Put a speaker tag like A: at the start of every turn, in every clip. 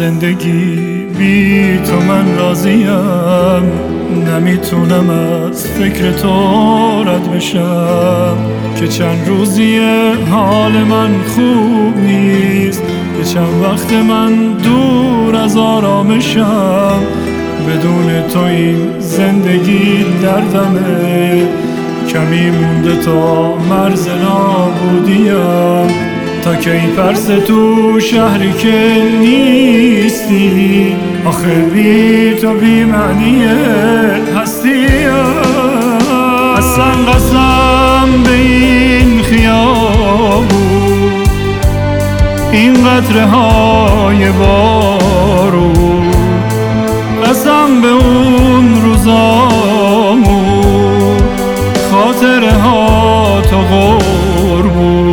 A: زندگی بی تو من راضیم، نمیتونم از فکر تو رد بشم که چند روزیه حال من خوب نیست، که چند وقت من دور از آرامشم، بدون تو این زندگی دردمه، کمی مونده تا مرز نابودیم، تا کی پرس تو شهری که نیستی، آخه بی تو بی معنی هستیم. اصلا قسم به این خیابون، این قطره های بارون، قسم به اون روزامون، خاطره ها تو قربون.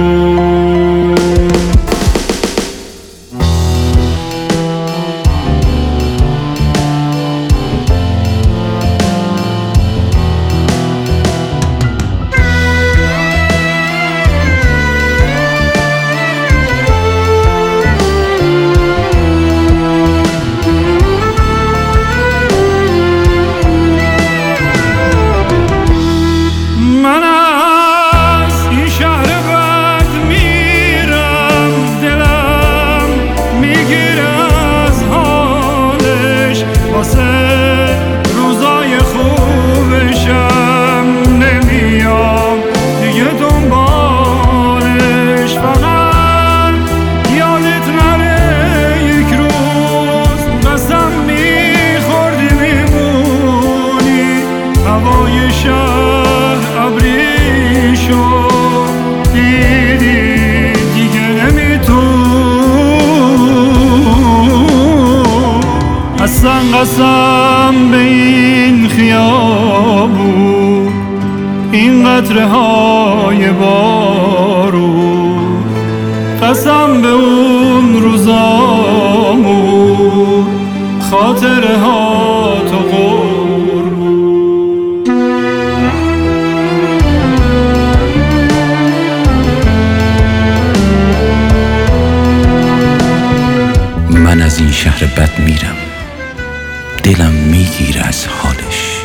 A: هوای شهر ابری شد، دیدی دیگه نمیتون. اصلا قسم به این خیابون، این قطره های بارون، قسم به اون روزامون، خاطره ها تو قربون.
B: من از این شهر بد میرم، دلم میگیره از حالش،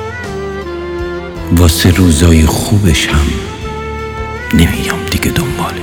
B: واسه روزای خوبش هم نمیام دیگه دنبالش.